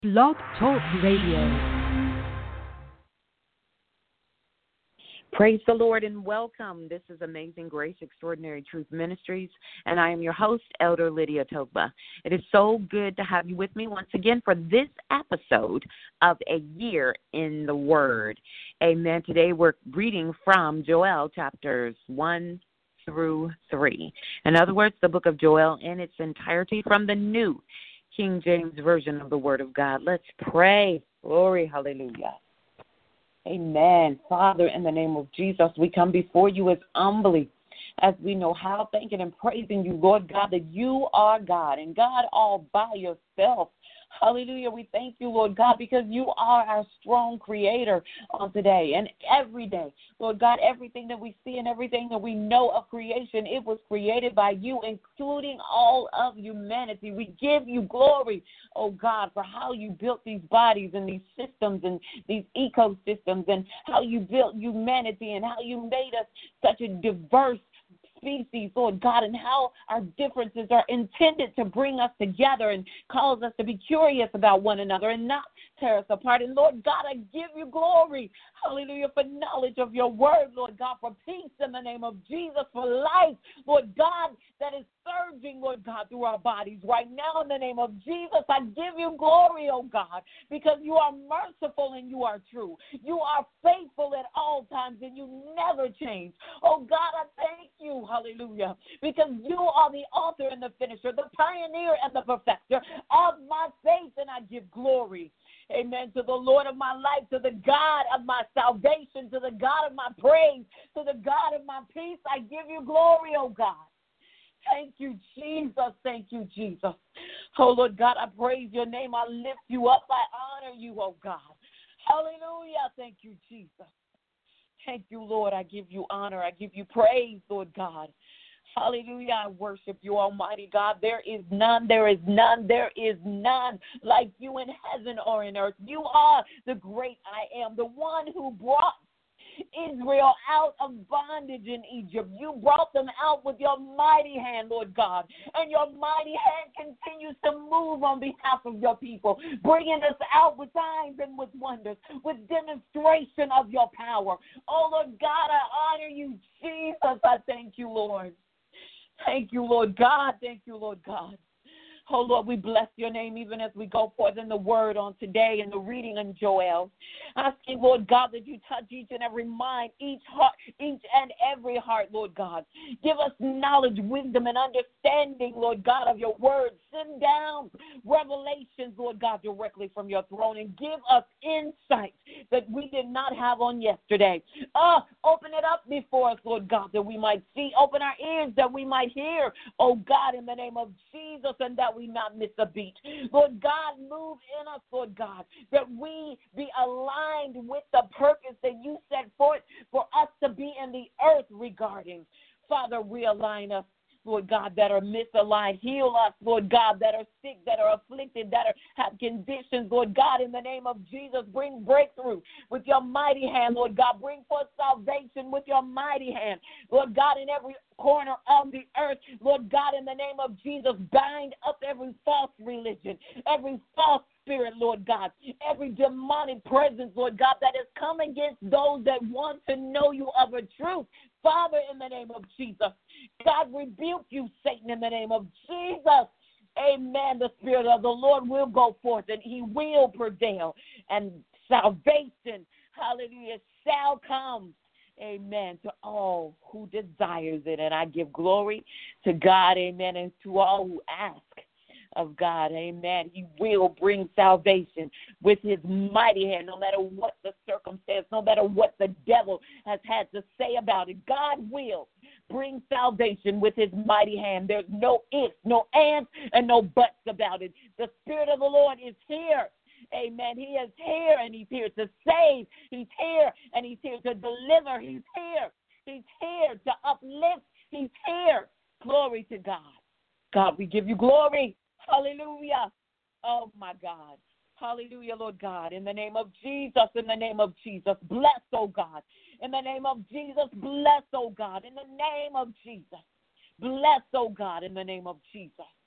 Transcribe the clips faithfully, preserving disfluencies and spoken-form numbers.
Blog Talk Radio. Praise the Lord and welcome. This is Amazing Grace Extraordinary Truth Ministries, and I am your host, Elder Lydia Togba. It is so good to have you with me once again for this episode of A Year in the Word. Amen. Today we're reading from Joel chapters one through three. In other words, the book of Joel in its entirety from the New King James Version of the Word of God. Let's pray. Glory, hallelujah. Amen. Father, in the name of Jesus, we come before you as humbly as we know how, thanking and praising you, Lord God, that you are God and God all by yourself. Hallelujah. We thank you, Lord God, because you are our strong creator on today and every day. Lord God, everything that we see and everything that we know of creation, it was created by you, including all of humanity. We give you glory, oh God, for how you built these bodies and these systems and these ecosystems and how you built humanity and how you made us such a diverse species, Lord God, and how our differences are intended to bring us together and cause us to be curious about one another and not tear us apart. And Lord God, I give you glory, hallelujah, for knowledge of your word, Lord God, for peace in the name of Jesus, for life, Lord God, that is surging, Lord God, through our bodies right now in the name of Jesus. I give you glory, oh God, because you are merciful and you are true. You are faithful at all times and you never change. Oh God, I thank you, hallelujah, because you are the author and the finisher, the pioneer and the perfecter of my faith, and I give glory. Amen. To the Lord of my life, to the God of my salvation, to the God of my praise, to the God of my peace, I give you glory, oh God. Thank you, Jesus. Thank you, Jesus. Oh, Lord God, I praise your name. I lift you up. I honor you, oh God. Hallelujah. Thank you, Jesus. Thank you, Lord. I give you honor. I give you praise, Lord God. Hallelujah. I worship you, Almighty God. There is none, there is none, there is none like you in heaven or in earth. You are the great I am, the one who brought Israel out of bondage in Egypt. You brought them out with your mighty hand, Lord God, and your mighty hand continues to move on behalf of your people, bringing us out with signs and with wonders, with demonstration of your power. Oh, Lord God, I honor you, Jesus. I thank you, Lord. Thank you, Lord God. Thank you, Lord God. Oh, Lord, we bless your name even as we go forth in the word on today in the reading in Joel. Asking, Lord God, that you touch each and every mind, each heart, each and every heart, Lord God. Give us knowledge, wisdom, and understanding, Lord God, of your word. Send down revelations, Lord God, directly from your throne and give us insight that we did not have on yesterday. Uh, open it up before us, Lord God, that we might see. Open our ears that we might hear, oh God, in the name of Jesus, and that we not miss a beat. Lord God, move in us, Lord God, that we be aligned with the purpose that you set forth for us to be in the earth regarding. Father, realign us, Lord God, that are misaligned. Heal us, Lord God, that are sick, that are afflicted, that are, have conditions. Lord God, in the name of Jesus, bring breakthrough with your mighty hand. Lord God, bring forth salvation with your mighty hand. Lord God, in every corner of the earth, Lord God, in the name of Jesus, bind up every false religion, every false spirit, Lord God, every demonic presence, Lord God, that has come against those that want to know you of a truth. Father, in the name of Jesus, God, rebuke you, Satan, in the name of Jesus. Amen. The Spirit of the Lord will go forth and he will prevail. And salvation, hallelujah, shall come. Amen. To all who desires it. And I give glory to God. Amen. And to all who ask of God. Amen. He will bring salvation with his mighty hand, no matter what the circumstance, no matter what the devil has had to say about it. God will bring salvation with his mighty hand. There's no ifs, no ands, and no buts about it. The Spirit of the Lord is here. Amen. He is here, and he's here to save. He's here, and he's here to deliver. He's here. He's here to uplift. He's here. Glory to God. God, we give you glory. Hallelujah. Oh, my God. Hallelujah, Lord God. In the name of Jesus, in the name of Jesus, bless, oh God. In the name of Jesus, bless, oh God. In the name of Jesus, bless, oh God, in the name of Jesus.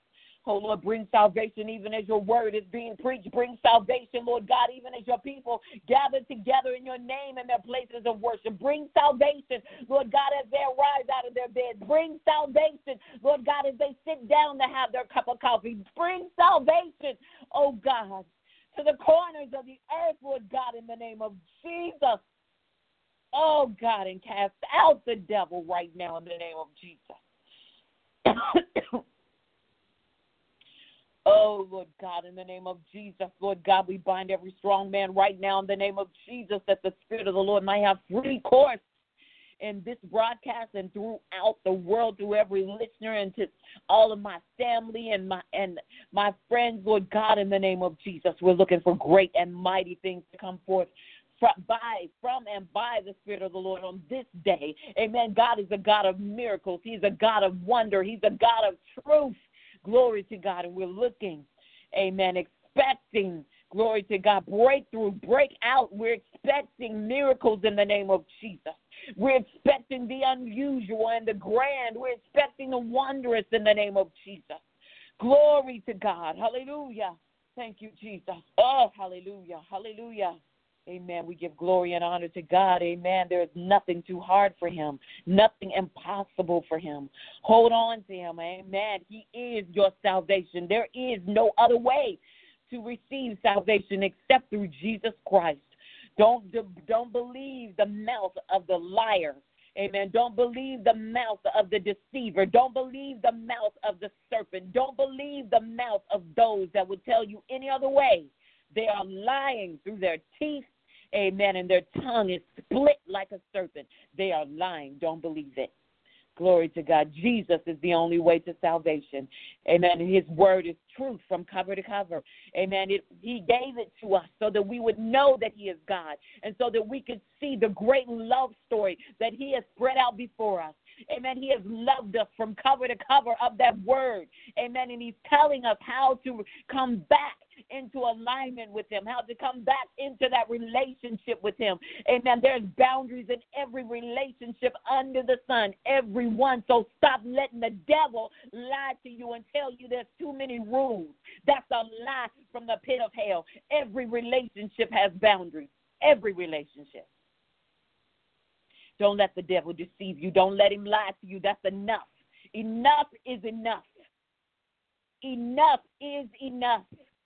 Oh, Lord, bring salvation even as your word is being preached. Bring salvation, Lord God, even as your people gather together in your name in their places of worship. Bring salvation, Lord God, as they arise out of their beds. Bring salvation, Lord God, as they sit down to have their cup of coffee. Bring salvation, oh God, to the corners of the earth, Lord God, in the name of Jesus. Oh, God, and cast out the devil right now in the name of Jesus. Oh, Lord God, in the name of Jesus, Lord God, we bind every strong man right now in the name of Jesus, that the Spirit of the Lord might have free course in this broadcast and throughout the world, through every listener, and to all of my family and my and my friends, Lord God, in the name of Jesus. We're looking for great and mighty things to come forth from, by, from and by the Spirit of the Lord on this day. Amen. God is a God of miracles. He's a God of wonder. He's a God of truth. Glory to God. And we're looking, amen, expecting, glory to God, breakthrough, break out. We're expecting miracles in the name of Jesus. We're expecting the unusual and the grand. We're expecting the wondrous in the name of Jesus. Glory to God. Hallelujah. Thank you, Jesus. Oh, hallelujah. Hallelujah. Amen. We give glory and honor to God. Amen. There is nothing too hard for him, nothing impossible for him. Hold on to him. Amen. He is your salvation. There is no other way to receive salvation except through Jesus Christ. Don't, don't believe the mouth of the liar. Amen. Don't believe the mouth of the deceiver. Don't believe the mouth of the serpent. Don't believe the mouth of those that would tell you any other way. They are lying through their teeth. Amen. And their tongue is split like a serpent. They are lying. Don't believe it. Glory to God. Jesus is the only way to salvation. Amen. And his word is truth from cover to cover. Amen. It, he gave it to us so that we would know that he is God, and so that we could see the great love story that he has spread out before us. Amen. He has loved us from cover to cover of that word. Amen. And he's telling us how to come back into alignment with him, how to come back into that relationship with him. Amen. There's boundaries in every relationship under the sun, every one. So stop letting the devil lie to you and tell you there's too many rules. That's a lie from the pit of hell. Every relationship has boundaries. Every relationship. Don't let the devil deceive you. Don't let him lie to you. That's enough. Enough is enough. Enough is enough.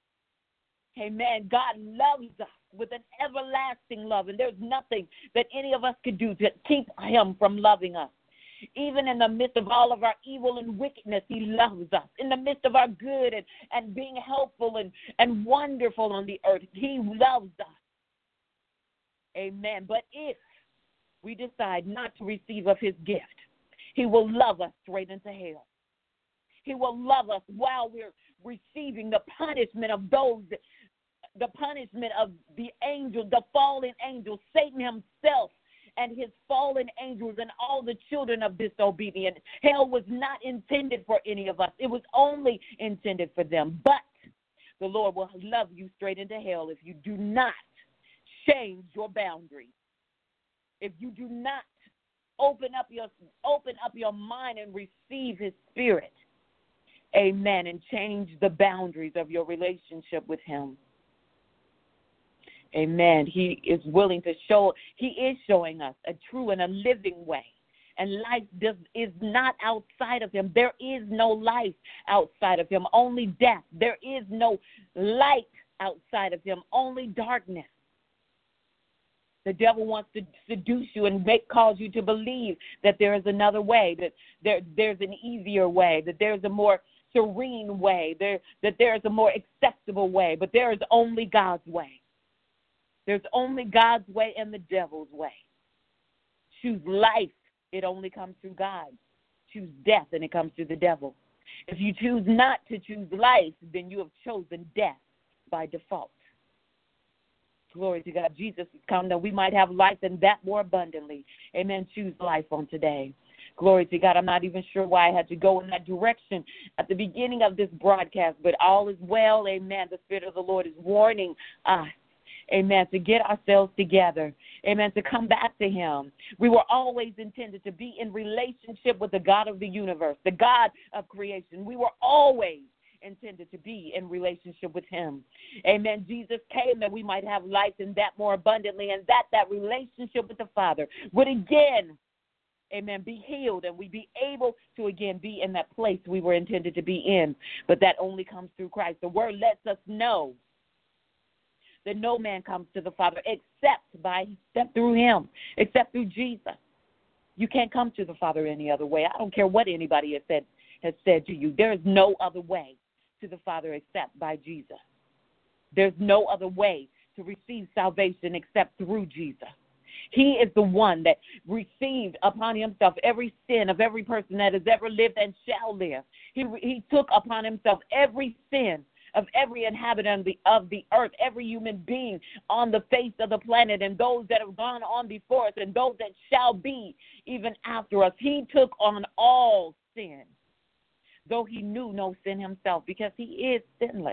Amen. God loves us with an everlasting love, and there's nothing that any of us could do to keep him from loving us. Even in the midst of all of our evil and wickedness, he loves us. In the midst of our good and, and being helpful and, and wonderful on the earth, he loves us. Amen. But if we decide not to receive of his gift, he will love us straight into hell. He will love us while we're receiving the punishment of those, the punishment of the angel, the fallen angel, Satan himself and his fallen angels and all the children of disobedience. Hell was not intended for any of us. It was only intended for them. But the Lord will love you straight into hell if you do not change your boundaries. If you do not open up your open up your mind and receive his spirit, amen, and change the boundaries of your relationship with him. Amen. He is willing to show, he is showing us a true and a living way. And life does, is not outside of him. There is no life outside of him, only death. There is no light outside of him, only darkness. The devil wants to seduce you and make, cause you to believe that there is another way, that there, there's an easier way, that there's a more serene way, there, that there's a more acceptable way, but there is only God's way. There's only God's way and the devil's way. Choose life, it only comes through God. Choose death, and it comes through the devil. If you choose not to choose life, then you have chosen death by default. Glory to God. Jesus has come that we might have life and that more abundantly. Amen. Choose life on today. Glory to God. I'm not even sure why I had to go in that direction at the beginning of this broadcast, but all is well. Amen. The Spirit of the Lord is warning us. Amen. To get ourselves together. Amen. To come back to him. We were always intended to be in relationship with the God of the universe, the God of creation. We were always intended to be in relationship with him. Amen. Jesus came that we might have life and that more abundantly, and that that relationship with the Father would again, amen, be healed, and we be able to again be in that place we were intended to be in. But that only comes through Christ. The word lets us know that no man comes to the Father except by except through him, except through Jesus. You can't come to the Father any other way. I don't care what anybody has said has said to you. There is no other way to the Father except by Jesus. There's no other way to receive salvation except through Jesus. He is the one that received upon himself every sin of every person that has ever lived and shall live. He, he took upon himself every sin of every inhabitant of the, of the earth, every human being on the face of the planet, and those that have gone on before us and those that shall be even after us. He took on all sin, though he knew no sin himself, because he is sinless.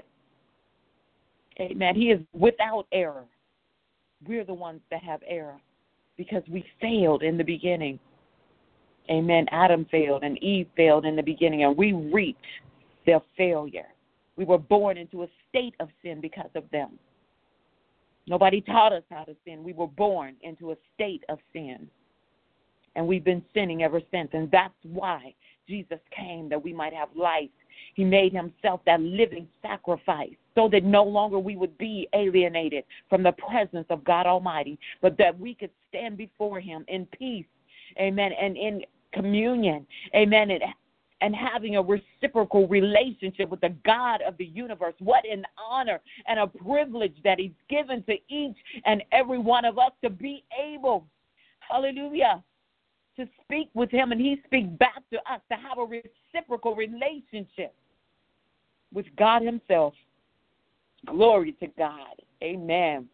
Amen. He is without error. We're the ones that have error because we failed in the beginning. Amen. Adam failed and Eve failed in the beginning, and we reaped their failure. We were born into a state of sin because of them. Nobody taught us how to sin. We were born into a state of sin, and we've been sinning ever since, and that's why Jesus came, that we might have life. He made himself that living sacrifice so that no longer we would be alienated from the presence of God Almighty, but that we could stand before him in peace, amen, and in communion, amen, and, and having a reciprocal relationship with the God of the universe. What an honor and a privilege that he's given to each and every one of us to be able, hallelujah, to speak with him, and he speaks back to us, to have a reciprocal relationship with God himself. Glory to God. Amen.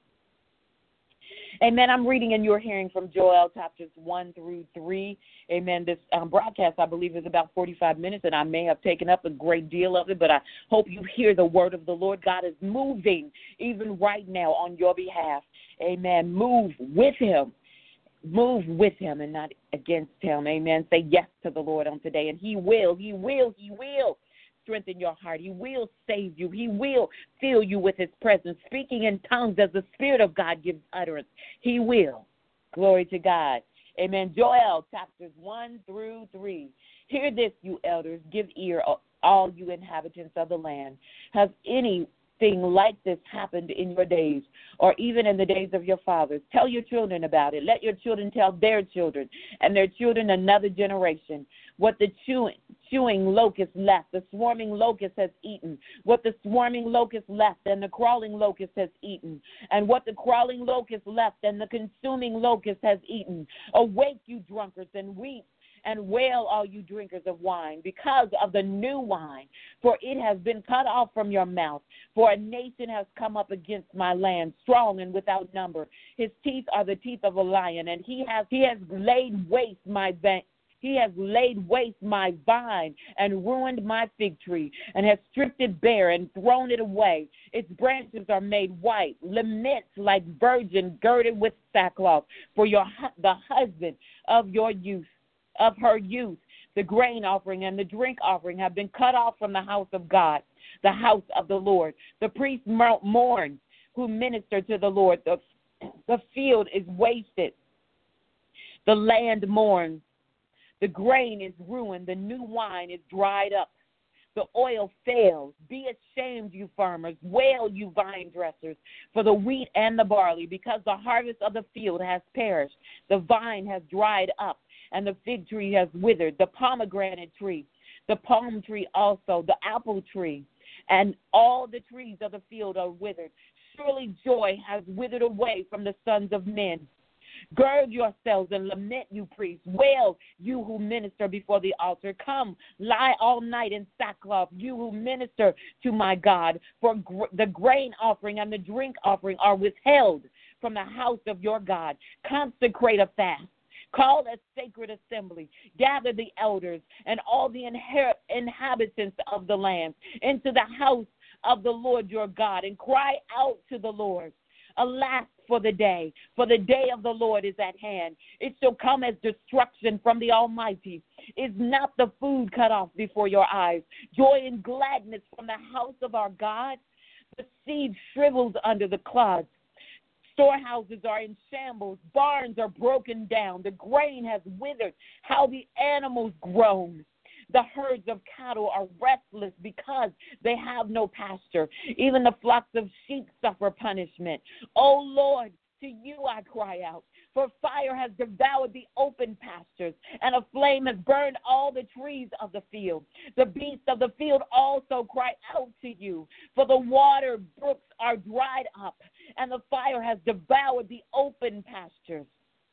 Amen. I'm reading and you're hearing from Joel chapters one through three. Amen. This um, broadcast, I believe, is about forty-five minutes, and I may have taken up a great deal of it, but I hope you hear the word of the Lord. God is moving even right now on your behalf. Amen. Move with him. Move with him and not against him. Amen. Say yes to the Lord on today, and he will, he will, he will strengthen your heart. He will save you. He will fill you with his presence, speaking in tongues as the Spirit of God gives utterance. He will. Glory to God. Amen. Joel chapters one through three. Hear this, you elders. Give ear, all you inhabitants of the land. Has any thing like this happened in your days, or even in the days of your fathers? Tell your children about it. Let your children tell their children, and their children another generation. What the chewing, chewing locust left, the swarming locust has eaten. What the swarming locust left, and the crawling locust has eaten. And what the crawling locust left, and the consuming locust has eaten. Awake, you drunkards, and weep, and wail, all you drinkers of wine, because of the new wine, for it has been cut off from your mouth. For a nation has come up against my land, strong and without number. His teeth are the teeth of a lion, and he has he has laid waste my vine. He has laid waste my vine and ruined my fig tree, and has stripped it bare and thrown it away. Its branches are made white, laments like virgin girded with sackcloth, for your the husband of your youth. Of her youth, the grain offering and the drink offering have been cut off from the house of God, the house of the Lord. The priests mourn who minister to the Lord. The, the field is wasted. The land mourns. The grain is ruined. The new wine is dried up. The oil fails. Be ashamed, you farmers. Wail, you vine dressers, for the wheat and the barley, because the harvest of the field has perished. The vine has dried up, and the fig tree has withered, the pomegranate tree, the palm tree also, the apple tree, and all the trees of the field are withered. Surely joy has withered away from the sons of men. Gird yourselves and lament, you priests. Wail, you who minister before the altar. Come, lie all night in sackcloth, you who minister to my God. For gr- the grain offering and the drink offering are withheld from the house of your God. Consecrate a fast. Call a sacred assembly. Gather the elders and all the inher- inhabitants of the land into the house of the Lord your God, and cry out to the Lord. Alas, for the day, for the day of the Lord is at hand. It shall come as destruction from the Almighty. Is not the food cut off before your eyes? Joy and gladness from the house of our God? The seed shrivels under the clods. Storehouses are in shambles. Barns are broken down. The grain has withered. How the animals groan. The herds of cattle are restless because they have no pasture. Even the flocks of sheep suffer punishment. O Lord, to you I cry out. For fire has devoured the open pastures, and a flame has burned all the trees of the field. The beasts of the field also cry out to you, for the water brooks are dried up, and the fire has devoured the open pastures.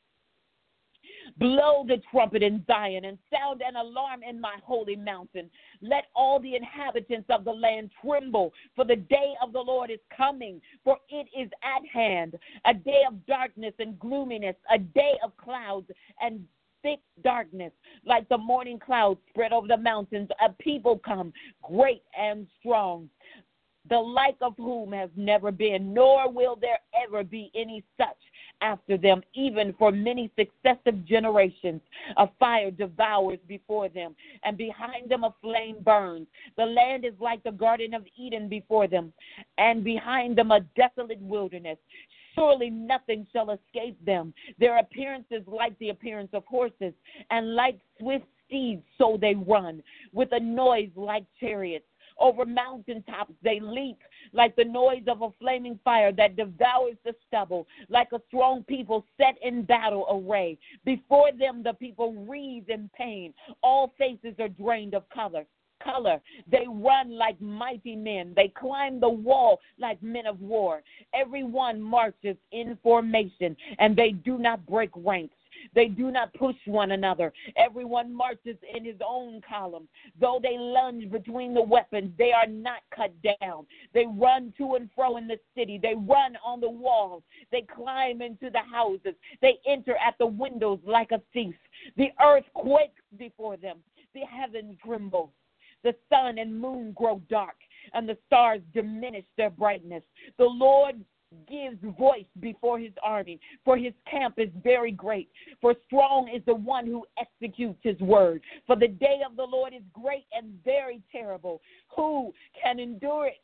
Blow the trumpet in Zion and sound an alarm in my holy mountain. Let all the inhabitants of the land tremble, for the day of the Lord is coming, for it is at hand, a day of darkness and gloominess, a day of clouds and thick darkness, like the morning clouds spread over the mountains. A people come, great and strong, the like of whom has never been, nor will there ever be any such after them, even for many successive generations. A fire devours before them, and behind them a flame burns. The land is like the Garden of Eden before them, and behind them a desolate wilderness. Surely nothing shall escape them. Their appearance is like the appearance of horses, and like swift steeds so they run, with a noise like chariots. Over mountaintops they leap, like the noise of a flaming fire that devours the stubble, like a strong people set in battle array. Before them the people writhe in pain. All faces are drained of color. Color. They run like mighty men. They climb the wall like men of war. Everyone marches in formation, and they do not break ranks. They do not push one another. Everyone marches in his own column. Though they lunge between the weapons, they are not cut down. They run to and fro in the city. They run on the walls. They climb into the houses. They enter at the windows like a thief. The earth quakes before them. The heavens tremble. The sun and moon grow dark, and the stars diminish their brightness. The Lord gives voice before his army, for his camp is very great. For strong is the one who executes his word. For the day of the Lord is great and very terrible. Who can endure it?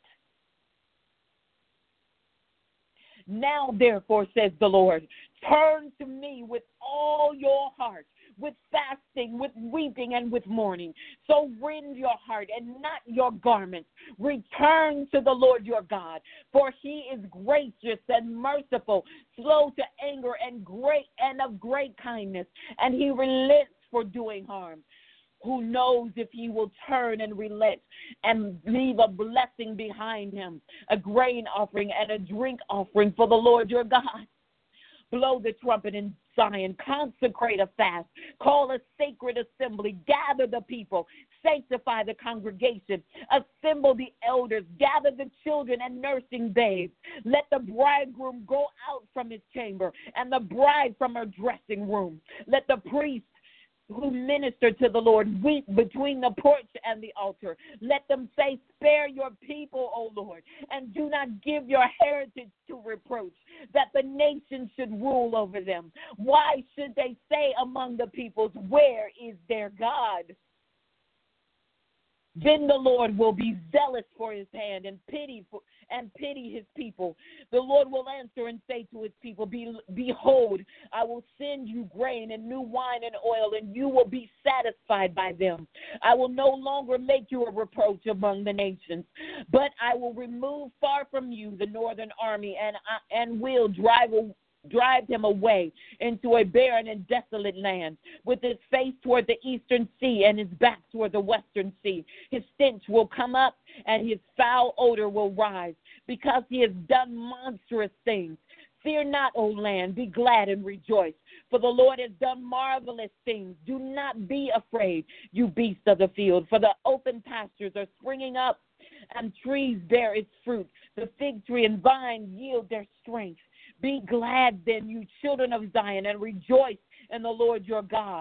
Now, therefore, says the Lord, turn to me with all your heart, with fasting, with weeping, and with mourning. So rend your heart and not your garments. Return to the Lord your God, for he is gracious and merciful, slow to anger and great and of great kindness, and he relents for doing harm. Who knows if he will turn and relent and leave a blessing behind him, a grain offering and a drink offering for the Lord your God. Blow the trumpet in Zion, consecrate a fast, call a sacred assembly, gather the people, sanctify the congregation, assemble the elders, gather the children and nursing babes. Let the bridegroom go out from his chamber and the bride from her dressing room. Let the priest who minister to the Lord weep between the porch and the altar. Let them say, spare your people, O Lord, and do not give your heritage to reproach, that the nations should rule over them. Why should they say among the peoples, where is their God? Then the Lord will be zealous for his hand and pity for, and pity his people. The Lord will answer and say to his people, Be, behold, I will send you grain and new wine and oil, and you will be satisfied by them. I will no longer make you a reproach among the nations, but I will remove far from you the northern army, and, I, and will drive away drive him away into a barren and desolate land, with his face toward the eastern sea and his back toward the western sea. His stench will come up, and his foul odor will rise, because he has done monstrous things. Fear not, O land, be glad and rejoice, for the Lord has done marvelous things. Do not be afraid, you beasts of the field, for the open pastures are springing up, and trees bear its fruit. The fig tree and vine yield their strength. Be glad then, you children of Zion, and rejoice in the Lord your God.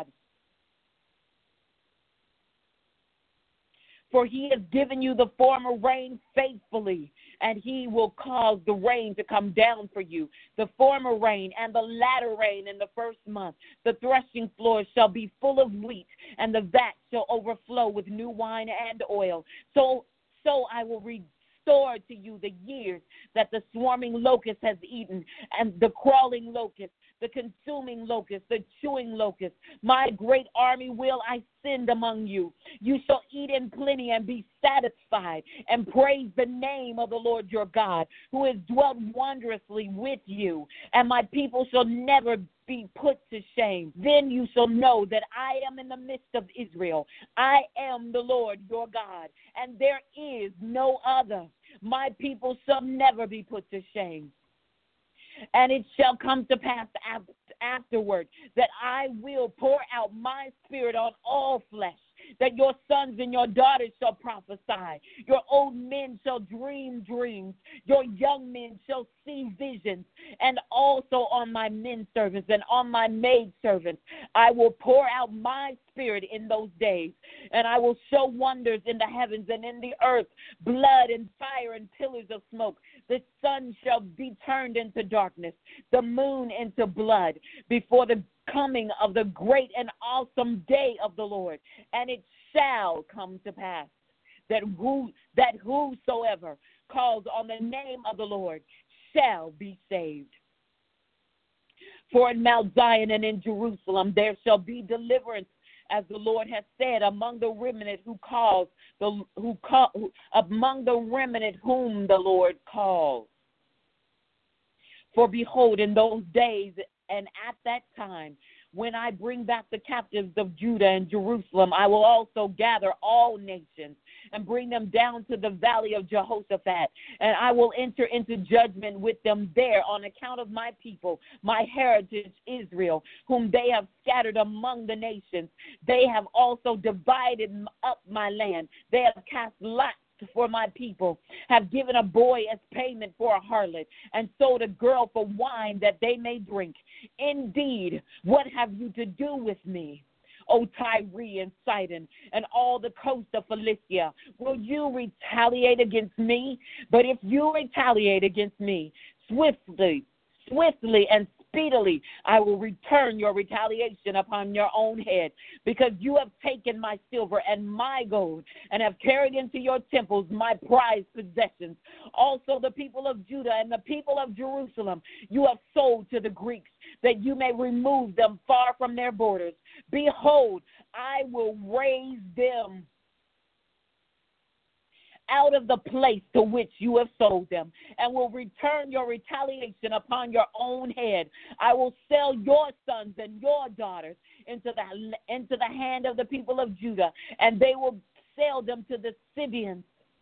For he has given you the former rain faithfully. and he will cause the rain to come down for you, the former rain and the latter rain in the first month. The threshing floor shall be full of wheat, and the vat shall overflow with new wine and oil. So, so I will restore to you the years that the swarming locust has eaten, and the crawling locust, the consuming locust, the chewing locust. My great army will I send among you. You shall eat in plenty and be satisfied, and praise the name of the Lord your God, who has dwelt wondrously with you. And my people shall never be put to shame. Then you shall know that I am in the midst of Israel. I am the Lord your God, and there is no other. My people shall never be put to shame. And it shall come to pass afterward that I will pour out my spirit on all flesh, that your sons and your daughters shall prophesy. Your old men shall dream dreams. Your young men shall see visions. And also on my men servants and on my maid servants, I will pour out my spirit in those days. And I will show wonders in the heavens and in the earth, blood and fire and pillars of smoke. The sun shall be turned into darkness, the moon into blood, before the coming of the great and awesome day of the Lord. And it shall come to pass that who that whosoever calls on the name of the Lord shall be saved. For in Mount Zion and in Jerusalem there shall be deliverance, as the Lord has said, among the remnant who calls the who call who, among the remnant whom the Lord calls. For behold, in those days and at that time, when I bring back the captives of Judah and Jerusalem, I will also gather all nations and bring them down to the valley of Jehoshaphat, and I will enter into judgment with them there on account of my people, my heritage Israel, whom they have scattered among the nations. They have also divided up my land. They have cast lots for my people, have given a boy as payment for a harlot, and sold a girl for wine that they may drink. Indeed, what have you to do with me, O Tyre and Sidon, and all the coast of Philistia? Will you retaliate against me? But if you retaliate against me, swiftly, swiftly and speedily I will return your retaliation upon your own head, because you have taken my silver and my gold, and have carried into your temples my prized possessions. Also the people of Judah and the people of Jerusalem you have sold to the Greeks, that you may remove them far from their borders. Behold, I will raise them out of the place to which you have sold them, and will return your retaliation upon your own head. I will sell your sons and your daughters into the into the hand of the people of Judah, and they will sell them to the Scythians,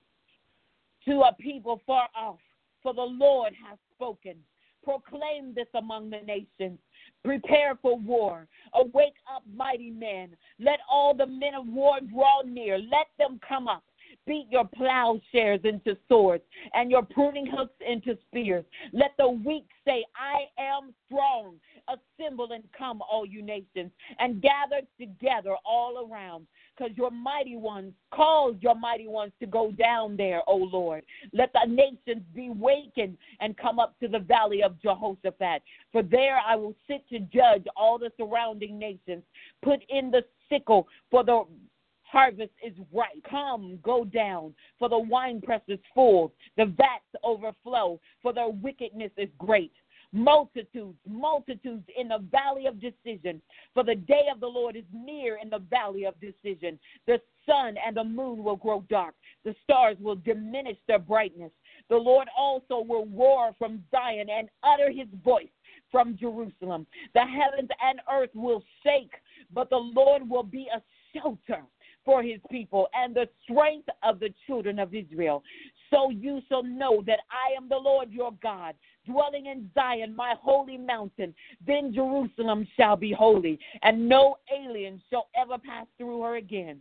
to a people far off. For the Lord has spoken. Proclaim this among the nations. Prepare for war. Awake up, mighty men. Let all the men of war draw near. Let them come up. Beat your plowshares into swords and your pruning hooks into spears. Let the weak say, I am strong. Assemble and come, all you nations, and gather together all around, because your mighty ones, cause your mighty ones to go down there, O Lord. Let the nations be wakened and come up to the valley of Jehoshaphat, for there I will sit to judge all the surrounding nations. Put in the sickle, for the harvest is ripe. Come, go down, for the winepress is full, the vats overflow, for their wickedness is great. Multitudes, multitudes in the valley of decision, for the day of the Lord is near in the valley of decision. The sun and the moon will grow dark. The stars will diminish their brightness. The Lord also will roar from Zion and utter his voice from Jerusalem. The heavens and earth will shake, but the Lord will be a shelter for his people and the strength of the children of Israel. So you shall know that I am the Lord your God, dwelling in Zion, my holy mountain. Then Jerusalem shall be holy, and no alien shall ever pass through her again.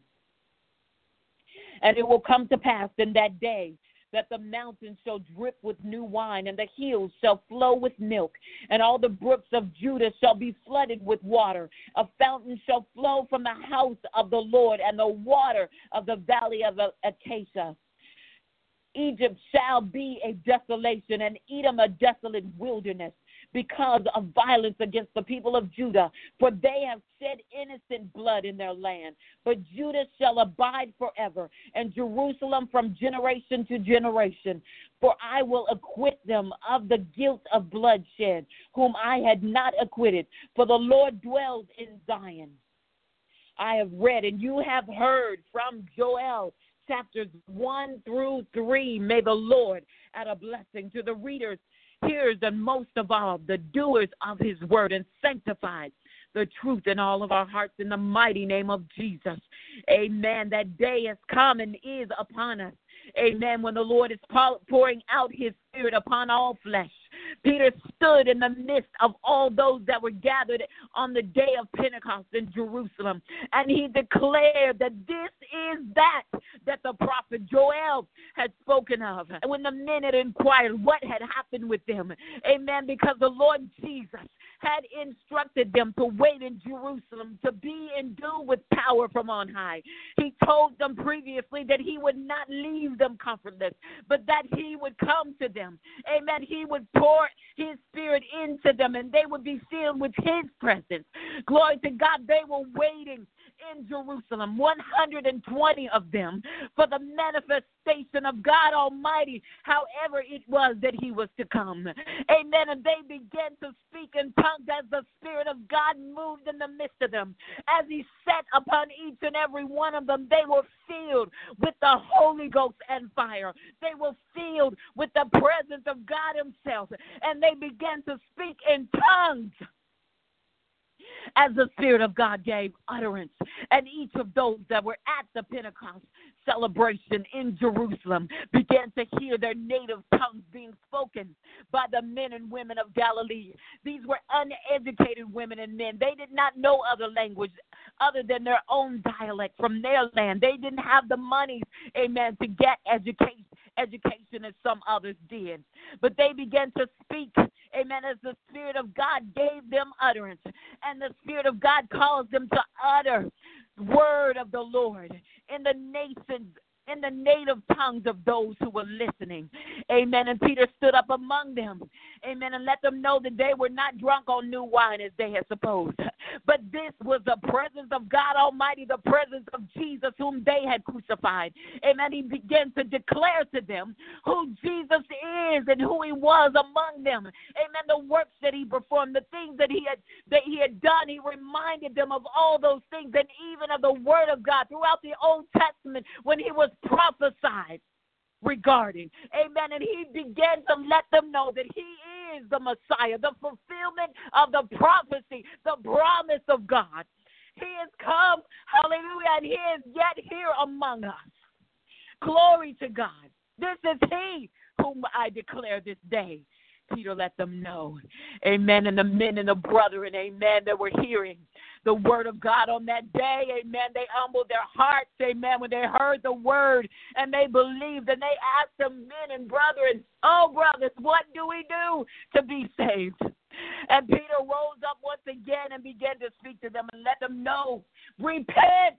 And it will come to pass in that day that the mountains shall drip with new wine, and the hills shall flow with milk, and all the brooks of Judah shall be flooded with water. A fountain shall flow from the house of the Lord, and the water of the valley of Acacia Egypt shall be a desolation, and Edom a desolate wilderness, because of violence against the people of Judah, for they have shed innocent blood in their land. But Judah shall abide forever, and Jerusalem from generation to generation. For I will acquit them of the guilt of bloodshed, whom I had not acquitted, for the Lord dwells in Zion. I have read, and you have heard from Joel, chapters one through three. May the Lord add a blessing to the readers, hearers, and most of all, the doers of his word, and sanctify the truth in all of our hearts in the mighty name of Jesus. Amen. That day has come and is upon us. Amen. When the Lord is pouring out his Spirit upon all flesh. Peter stood in the midst of all those that were gathered on the day of Pentecost in Jerusalem, and he declared that this is that that the prophet Joel had spoken of. And when the men had inquired what had happened with them, amen, because the Lord Jesus had instructed them to wait in Jerusalem, to be endued with power from on high. He told them previously that he would not leave them comfortless, but that he would come to them. Amen. He would pour his Spirit into them, and they would be filled with his presence. Glory to God. They were waiting in Jerusalem, one hundred twenty of them, for the manifestation of God Almighty, however it was that he was to come. Amen. And they began to speak in tongues as the Spirit of God moved in the midst of them. As he sat upon each and every one of them, they were filled with the Holy Ghost and fire. They were filled with the presence of God himself, and they began to speak in tongues as the Spirit of God gave utterance. And each of those that were at the Pentecost celebration in Jerusalem began to hear their native tongues being spoken by the men and women of Galilee. These were uneducated women and men. They did not know other language other than their own dialect from their land. They didn't have the money, amen, to get education, education as some others did. But they began to speak, amen, as the Spirit of God gave them utterance. And the Spirit of God caused them to utter word of the Lord in the nations, in the native tongues of those who were listening. Amen. And Peter stood up among them. Amen. And let them know that they were not drunk on new wine as they had supposed. But this was the presence of God Almighty, the presence of Jesus whom they had crucified. Amen. He began to declare to them who Jesus is and who he was among them. Amen. The works that he performed, the things that he had that he had done, he reminded them of all those things, and even of the word of God throughout the Old Testament when he was prophesied regarding. Amen. And he began to let them know that he is the Messiah, the fulfillment of the prophecy, the promise of God. He has come, hallelujah, and he is yet here among us. Glory to God. This is he whom I declare this day. Peter let them know. Amen. And the men and the brethren, amen, that were hearing the word of God on that day, amen, they humbled their hearts, amen, when they heard the word and they believed, and they asked the men and brethren, oh, brothers, what do we do to be saved? And Peter rose up once again and began to speak to them and let them know, repent.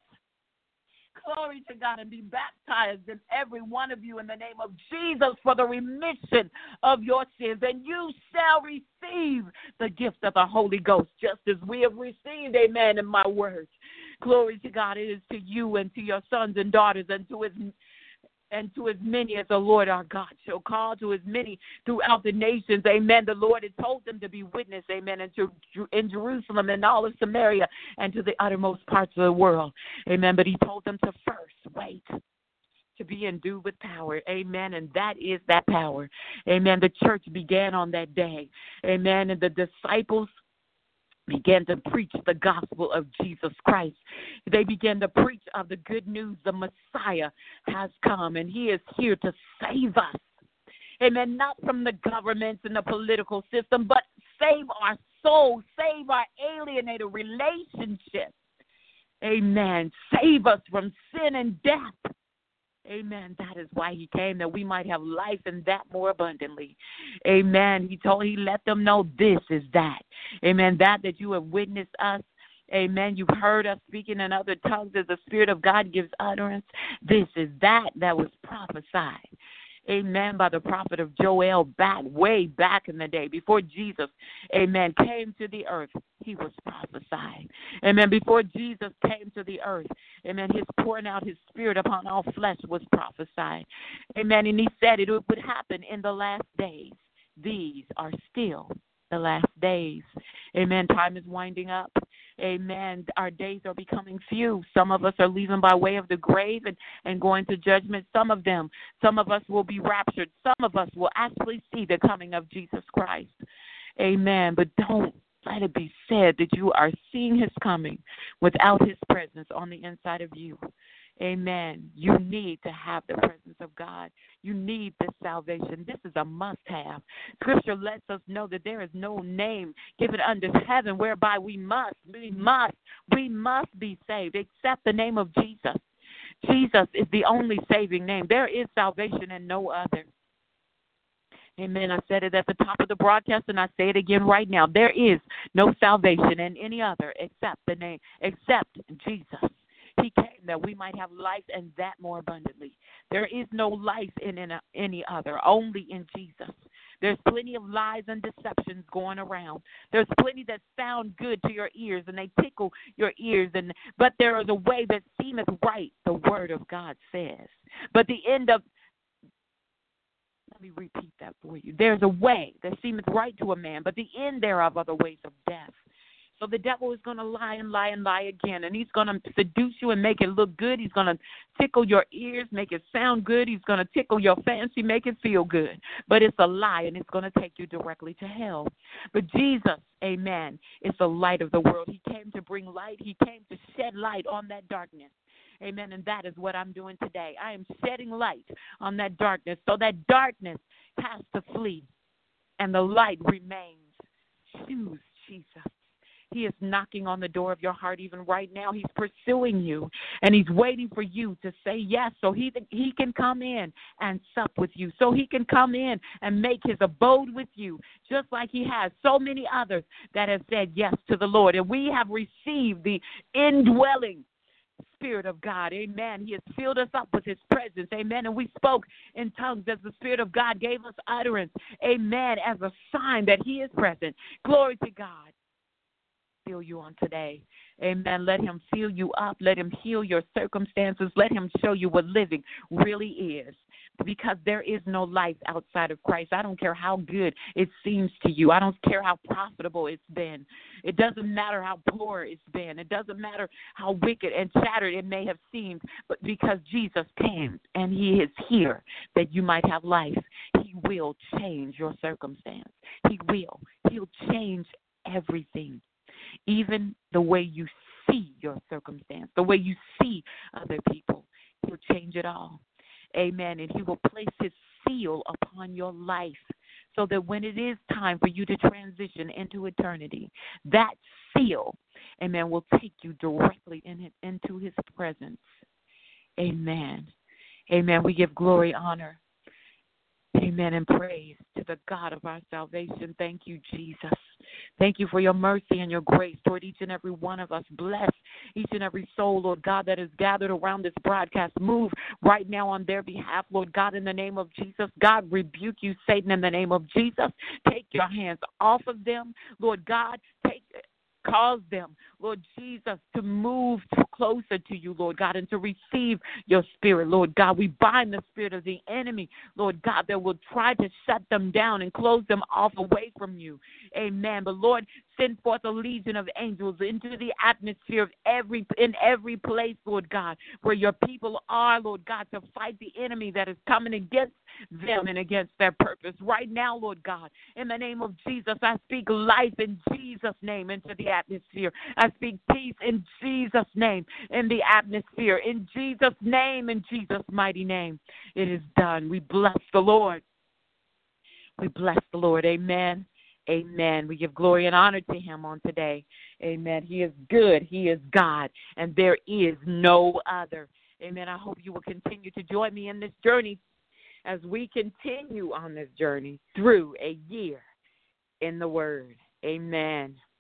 Glory to God, and be baptized in every one of you in the name of Jesus for the remission of your sins, and you shall receive the gift of the Holy Ghost, just as we have received, amen, in my words. Glory to God, it is to you and to your sons and daughters and to his and to as many as the Lord our God shall call, to as many throughout the nations. Amen. The Lord had told them to be witness, amen, in, in Jerusalem and all of Samaria and to the uttermost parts of the world. Amen. But he told them to first wait to be endued with power. Amen. And that is that power. Amen. The church began on that day. Amen. And the disciples began to preach the gospel of Jesus Christ. They began to preach of the good news. The Messiah has come, and he is here to save us. Amen. Not from the governments and the political system, but save our souls, save our alienated relationships. Amen. Save us from sin and death. Amen. That is why he came, that we might have life and that more abundantly. Amen. He told, he let them know this is that. Amen. That that you have witnessed us. Amen. You've heard us speaking in other tongues as the Spirit of God gives utterance. This is that that was prophesied. amen, by the prophet of Joel back, way back in the day, before Jesus, amen, came to the earth, he was prophesying. Amen. Before Jesus came to the earth, amen, his pouring out his spirit upon all flesh was prophesying. Amen. And he said it would happen in the last days. These are still the last days. Amen. Time is winding up. Amen. Our days are becoming few. Some of us are leaving by way of the grave and, and going to judgment. Some of them, some of us will be raptured. Some of us will actually see the coming of Jesus Christ. Amen. But don't let it be said that you are seeing his coming without his presence on the inside of you. Amen. You need to have the presence of God. You need this salvation. This is a must-have. Scripture lets us know that there is no name given under heaven whereby we must, we must, we must be saved except the name of Jesus. Jesus is the only saving name. There is salvation and no other. Amen. I said it at the top of the broadcast, and I say it again right now. There is no salvation in any other except the name, except Jesus. He came that we might have life and that more abundantly. There is no life in any other, only in Jesus. There's plenty of lies and deceptions going around. There's plenty that sound good to your ears and they tickle your ears, and but there is a way that seemeth right, the word of God says. But the end of Let me repeat that for you. There's a way that seemeth right to a man, but the end thereof are the ways of death. So the devil is going to lie and lie and lie again, and he's going to seduce you and make it look good. He's going to tickle your ears, make it sound good. He's going to tickle your fancy, make it feel good. But it's a lie, and it's going to take you directly to hell. But Jesus, amen, is the light of the world. He came to bring light. He came to shed light on that darkness. Amen, and that is what I'm doing today. I am shedding light on that darkness, so that darkness has to flee, and the light remains. Choose Jesus. He is knocking on the door of your heart even right now. He's pursuing you, and he's waiting for you to say yes so he, he can come in and sup with you, so he can come in and make his abode with you, just like he has so many others that have said yes to the Lord. And we have received the indwelling Spirit of God. Amen. He has filled us up with his presence. Amen. And we spoke in tongues as the Spirit of God gave us utterance. Amen. As a sign that he is present. Glory to God. Fill you on today. Amen. Let him fill you up. Let him heal your circumstances. Let him show you what living really is. Because there is no life outside of Christ. I don't care how good it seems to you. I don't care how profitable it's been. It doesn't matter how poor it's been. It doesn't matter how wicked and shattered it may have seemed. But because Jesus came and he is here that you might have life, he will change your circumstance. He will. He'll change everything. Even the way you see your circumstance, the way you see other people, he'll change it all. Amen. And he will place his seal upon your life so that when it is time for you to transition into eternity, that seal, amen, will take you directly in, into his presence. Amen. Amen. We give glory, honor, amen, and praise to the God of our salvation. Thank you, Jesus. Thank you for your mercy and your grace toward each and every one of us. Bless each and every soul, Lord God, that is gathered around this broadcast. Move right now on their behalf, Lord God, in the name of Jesus. God, rebuke you, Satan, in the name of Jesus. Take your hands off of them, Lord God. Take Cause them, Lord Jesus, to move closer to you, Lord God, and to receive your spirit, Lord God. We bind the spirit of the enemy, Lord God, that will try to shut them down and close them off away from you. Amen. But, Lord, send forth a legion of angels into the atmosphere of every in every place, Lord God, where your people are, Lord God, to fight the enemy that is coming against them and against their purpose. Right now, Lord God, in the name of Jesus, I speak life in Jesus' name into the atmosphere. I speak peace in Jesus' name in the atmosphere. In Jesus' name, in Jesus' mighty name, it is done. We bless the Lord. We bless the Lord. Amen. Amen. We give glory and honor to him on today. Amen. He is good. He is God, and there is no other. Amen. I hope you will continue to join me in this journey as we continue on this journey through a year in the Word. Amen.